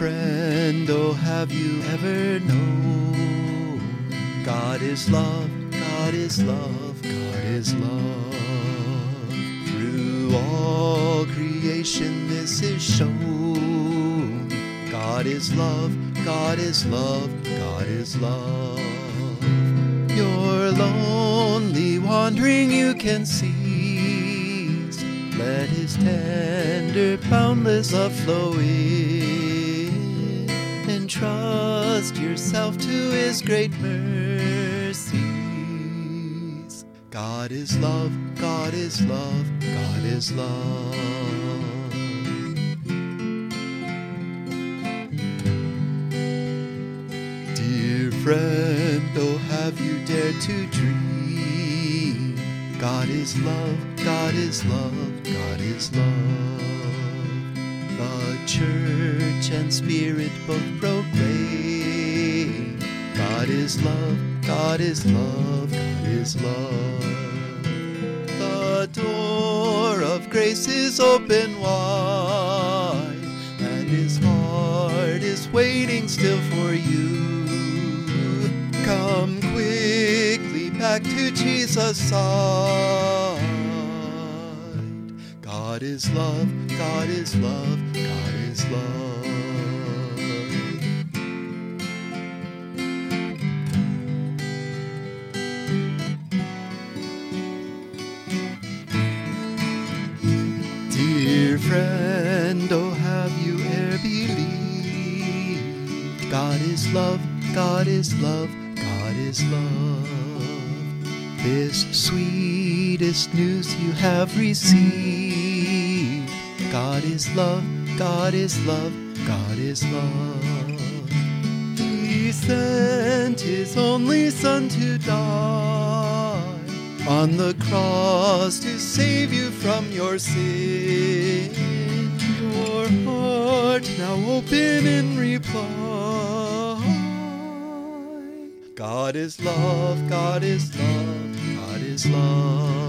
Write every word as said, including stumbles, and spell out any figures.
friend, oh, have you ever known? God is love, God is love, God is love. Through all creation this is shown. God is love, God is love, God is love. You're lonely, wandering, you can cease. Let his tender, boundless love flow in. Entrust yourself to his great mercies. God is love, God is love, God is love. Dear friend, oh, have you dared to dream? God is love, God is love, God is love. The church and spirit both proclaim. God is love, God is love, God is love. The door of grace is open wide, and his heart is waiting still for you. Come quickly back to Jesus' side. God is love, God is love, God is love. Dear friend, oh, have you e'er believed? God is love, God is love, God is love. This sweetest news you have received. God is love, God is love, God is love. He sent his only Son to die on the cross to save you from your sin. Your heart now open in reply. God is love, God is love, God is love.